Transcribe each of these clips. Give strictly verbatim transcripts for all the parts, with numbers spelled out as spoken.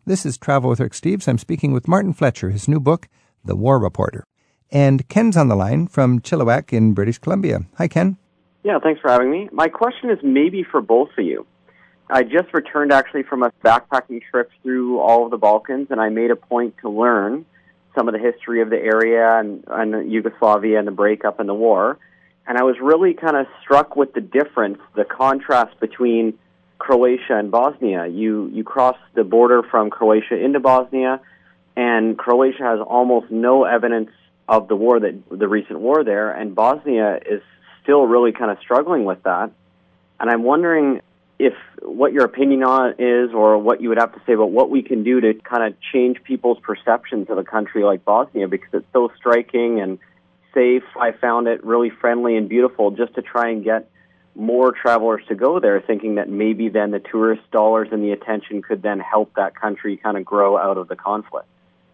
This is Travel with Rick Steves. I'm speaking with Martin Fletcher, his new book, The War Reporter. And Ken's on the line from Chilliwack in British Columbia. Hi, Ken. Yeah, thanks for having me. My question is maybe for both of you. I just returned actually from a backpacking trip through all of the Balkans, and I made a point to learn some of the history of the area and, and Yugoslavia and the breakup and the war. And I was really kind of struck with the difference, the contrast between Croatia and Bosnia. You you cross the border from Croatia into Bosnia, and Croatia has almost no evidence of the war, that the recent war there, and Bosnia is still really kind of struggling with that. And I'm wondering if what your opinion on is, or what you would have to say about what we can do to kind of change people's perceptions of a country like Bosnia, because it's so striking and safe. I found it really friendly and beautiful, just to try and get more travelers to go there, thinking that maybe then the tourist dollars and the attention could then help that country kind of grow out of the conflict.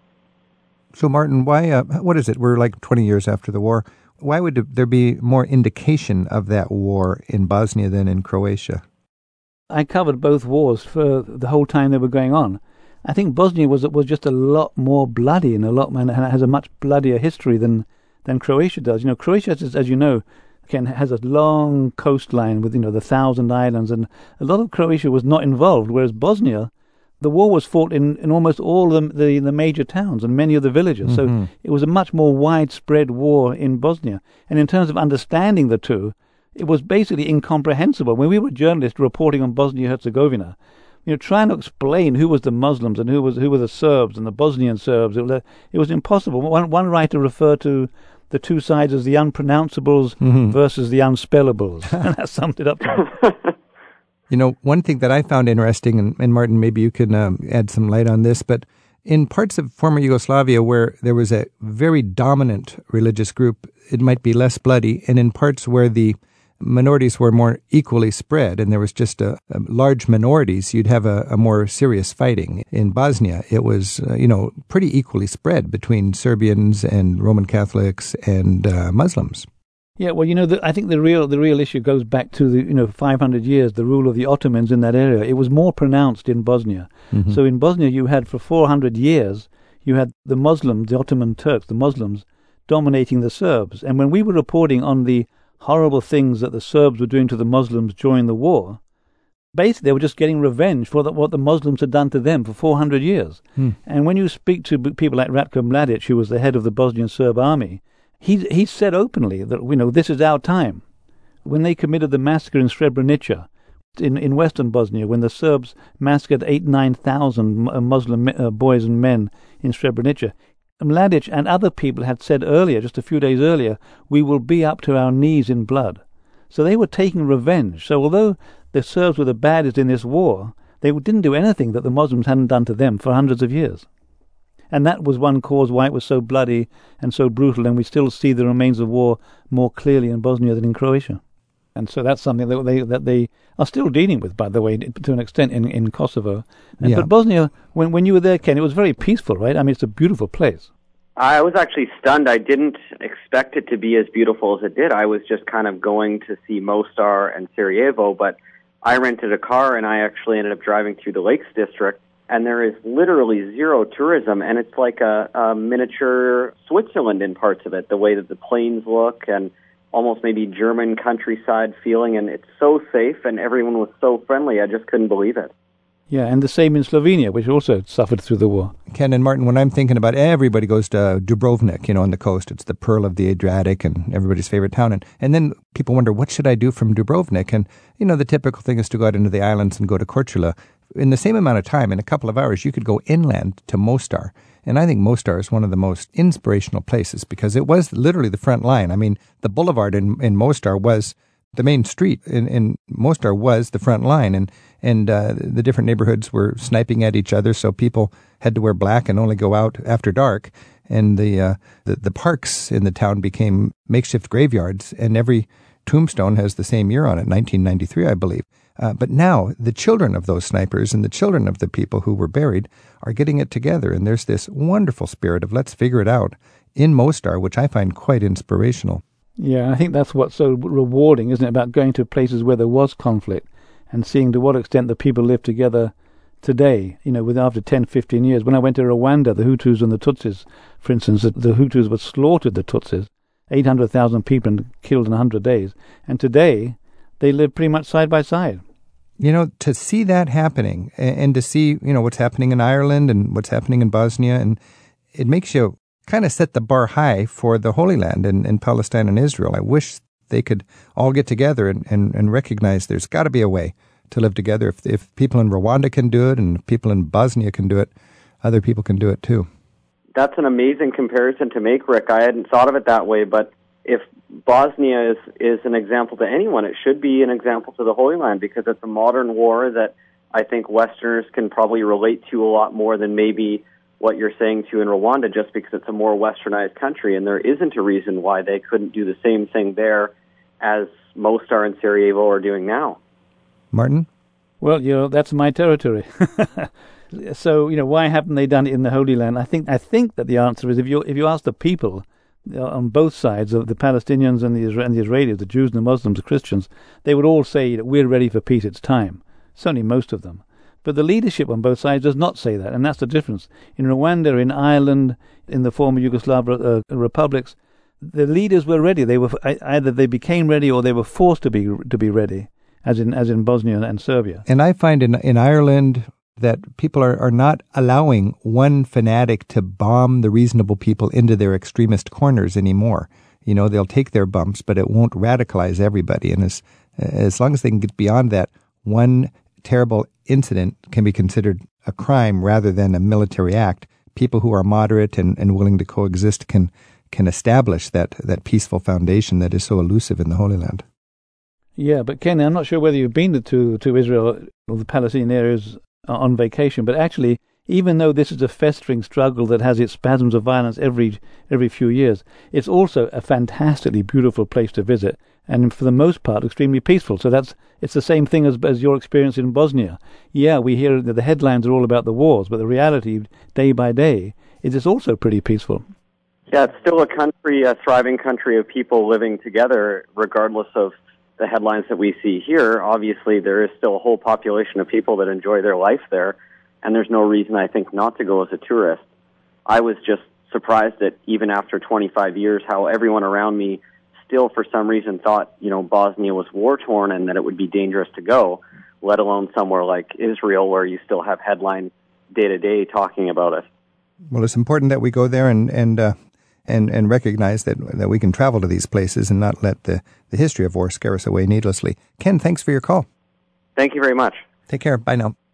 So, Martin, why? Uh, what is it? We're like twenty years after the war. Why would there be more indication of that war in Bosnia than in Croatia? I covered both wars for the whole time they were going on. I think Bosnia was was just a lot more bloody and a lot and has a much bloodier history than than Croatia does. You know, Croatia, as, as you know, Ken, has a long coastline with, you know, the Thousand Islands, and a lot of Croatia was not involved, whereas Bosnia, the war was fought in, in almost all the, the the major towns and many of the villages. Mm-hmm. So it was a much more widespread war in Bosnia. And in terms of understanding the two, it was basically incomprehensible. When we were journalists reporting on Bosnia-Herzegovina, you know, trying to explain who was the Muslims and who was who were the Serbs and the Bosnian Serbs, it was, it was impossible. One, one writer referred to the two sides as the unpronounceables mm-hmm. versus the unspellables. And that summed it up to me. You know, one thing that I found interesting, and, and Martin, maybe you can um, add some light on this, but in parts of former Yugoslavia where there was a very dominant religious group, it might be less bloody, and in parts where the minorities were more equally spread and there was just a, a large minorities, you'd have a, a more serious fighting. In Bosnia, it was, uh, you know, pretty equally spread between Serbians and Roman Catholics and uh, Muslims. Yeah, well, you know, the, I think the real the real issue goes back to the, you know, five hundred years, the rule of the Ottomans in that area. It was more pronounced in Bosnia. Mm-hmm. So in Bosnia, you had for four hundred years, you had the Muslims, the Ottoman Turks, the Muslims, dominating the Serbs. And when we were reporting on the horrible things that the Serbs were doing to the Muslims during the war, basically they were just getting revenge for the, what the Muslims had done to them for four hundred years. Hmm. And when you speak to people like Ratko Mladic, who was the head of the Bosnian Serb army, he he said openly that, you know, this is our time. When they committed the massacre in Srebrenica, in, in western Bosnia, when the Serbs massacred eight, nine thousand Muslim uh, boys and men in Srebrenica, Mladic and other people had said earlier, just a few days earlier, we will be up to our knees in blood. So they were taking revenge. So although the Serbs were the baddest in this war, they didn't do anything that the Muslims hadn't done to them for hundreds of years. And that was one cause why it was so bloody and so brutal, and we still see the remains of war more clearly in Bosnia than in Croatia. And so that's something that they that they are still dealing with, by the way, to an extent in, in Kosovo. And, yeah. But Bosnia, when when you were there, Ken, it was very peaceful, right? I mean, it's a beautiful place. I was actually stunned. I didn't expect it to be as beautiful as it did. I was just kind of going to see Mostar and Sarajevo, but I rented a car and I actually ended up driving through the Lakes District, and there is literally zero tourism, and it's like a, a miniature Switzerland in parts of it, the way that the plains look and almost maybe German countryside feeling, and it's so safe and everyone was so friendly. I just couldn't believe it. Yeah, and the same in Slovenia, which also suffered through the war. Ken and Martin, when I'm thinking about, everybody goes to Dubrovnik, you know, on the coast. It's the pearl of the Adriatic and everybody's favorite town. And, and then people wonder, what should I do from Dubrovnik? And, you know, the typical thing is to go out into the islands and go to Korčula. In the same amount of time, in a couple of hours, you could go inland to Mostar. And I think Mostar is one of the most inspirational places because it was literally the front line. I mean, the boulevard in, in Mostar was the main street in, in Mostar was the front line, and and uh, the different neighborhoods were sniping at each other, so people had to wear black and only go out after dark. And the uh, the, the parks in the town became makeshift graveyards, and every tombstone has the same year on it, nineteen ninety-three, I believe. Uh, but now the children of those snipers and the children of the people who were buried are getting it together, and there's this wonderful spirit of let's figure it out in Mostar, which I find quite inspirational. Yeah, I think that's what's so rewarding, isn't it, about going to places where there was conflict and seeing to what extent the people live together today, you know, with after ten, fifteen years. When I went to Rwanda, the Hutus and the Tutsis, for instance, the, the Hutus were slaughtered, the Tutsis, eight hundred thousand people killed in one hundred days. And today, they live pretty much side by side. You know, to see that happening and, and to see, you know, what's happening in Ireland and what's happening in Bosnia, and it makes you kind of set the bar high for the Holy Land and, and Palestine and Israel. I wish they could all get together and, and, and recognize there's got to be a way to live together. If if people in Rwanda can do it and people in Bosnia can do it, other people can do it too. That's an amazing comparison to make, Rick. I hadn't thought of it that way, but if Bosnia is, is an example to anyone, it should be an example to the Holy Land, because it's a modern war that I think Westerners can probably relate to a lot more than maybe what you're saying to in Rwanda, just because it's a more westernized country, and there isn't a reason why they couldn't do the same thing there as most are in Sarajevo are doing now. Martin? Well, you know, that's my territory. So, you know, why haven't they done it in the Holy Land? I think I think that the answer is if you if you ask the people uh, on both sides, of the Palestinians and the, Isra- and the Israelis, the Jews and the Muslims, the Christians, they would all say that we're ready for peace, it's time. Certainly most of them. But the leadership on both sides does not say that, and that's the difference. In Rwanda, in Ireland, in the former Yugoslav uh, republics, the leaders were ready. They were either they became ready or they were forced to be to be ready, as in as in Bosnia and Serbia. And I find in in Ireland that people are, are not allowing one fanatic to bomb the reasonable people into their extremist corners anymore. You know, they'll take their bumps, but it won't radicalize everybody. And as as long as they can get beyond that, one terrible incident can be considered a crime rather than a military act. People who are moderate and, and willing to coexist can can establish that, that peaceful foundation that is so elusive in the Holy Land. Yeah, but Ken, I'm not sure whether you've been to, to Israel or the Palestinian areas on vacation, but actually, even though this is a festering struggle that has its spasms of violence every every few years, it's also a fantastically beautiful place to visit, and for the most part, extremely peaceful. So that's it's the same thing as as your experience in Bosnia. Yeah, we hear that the headlines are all about the wars, but the reality, day by day, is it's also pretty peaceful. Yeah, it's still a country, a thriving country of people living together, regardless of the headlines that we see here. Obviously, there is still a whole population of people that enjoy their life there, and there's no reason, I think, not to go as a tourist. I was just surprised that even after twenty-five years, how everyone around me still, for some reason, thought, you know, Bosnia was war-torn and that it would be dangerous to go, let alone somewhere like Israel, where you still have headlines day-to-day talking about it. Well, it's important that we go there and and uh, and, and recognize that that we can travel to these places and not let the, the history of war scare us away needlessly. Ken, thanks for your call. Thank you very much. Take care. Bye now.